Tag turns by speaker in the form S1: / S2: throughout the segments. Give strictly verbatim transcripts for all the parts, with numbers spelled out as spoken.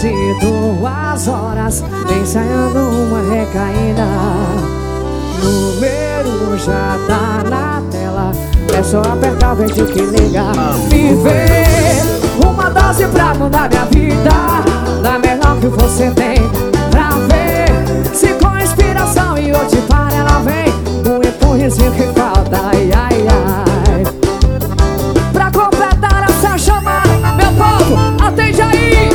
S1: de duas horas ensaiando uma recaída. Número já tá na tela, é só apertar, verde que liga. Me vê uma dose pra mudar minha vida, da melhor que você tem pra ver. Se com inspiração e eu te paro, ela vem um empurrezinho que falta, ai, ai, ai. Pra completar essa chamada, meu povo, atende aí.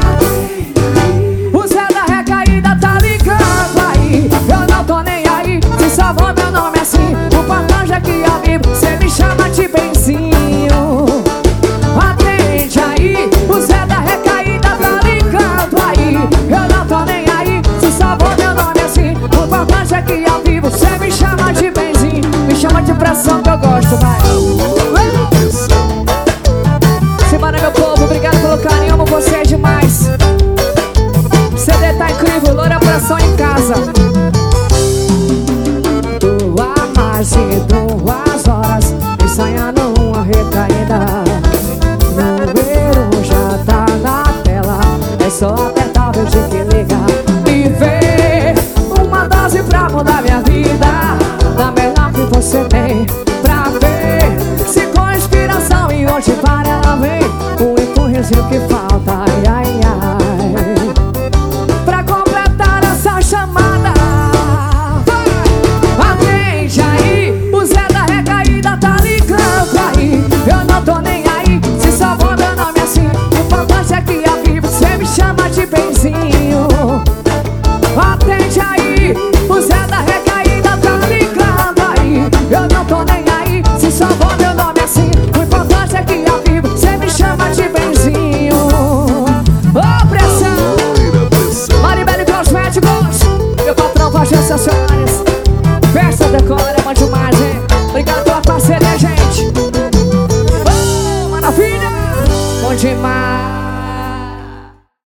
S1: O Zé da recaída tá ligando aí. Eu não tô nem aí, se salvou meu nome assim. O importante é que ao vivo cê me chama de benzinho. Atende aí, o Zé da recaída tá ligando aí. Eu não tô nem aí, se salvou meu nome assim. O importante é que ao vivo cê me chama de benzinho. Me chama de pressão que eu gosto, vai. Simbora, meu povo, obrigado pelo carinho, amo vocês demais. C D tá incrível, loura pressão em casa. Tô há mais de duas horas ensaiando uma recaída. Número já tá na tela, é só apertar o verde que liga. Me vê uma dose pra mudar minha vida, da melhor que você tem pra ver. Se com inspiração e hoje para ela vem um empurrezinho que falta, ai, ai, ai. Pra completar essa chamada, vai. Atende aí, o Zé da recaída tá ligando aí. Eu não tô nem aí, se salvou meu nome assim. O importante é que ao vivo cê me chama de benzinho. Atende aí, o Zé da recaída tá ligando aí. Eu não tô nem aí, se salvou meu nome assim. O importante é que ao vivo cê me chama de benzinho. Ô, pressão! Maribele Cosméticos, meu patrão faz sensacional.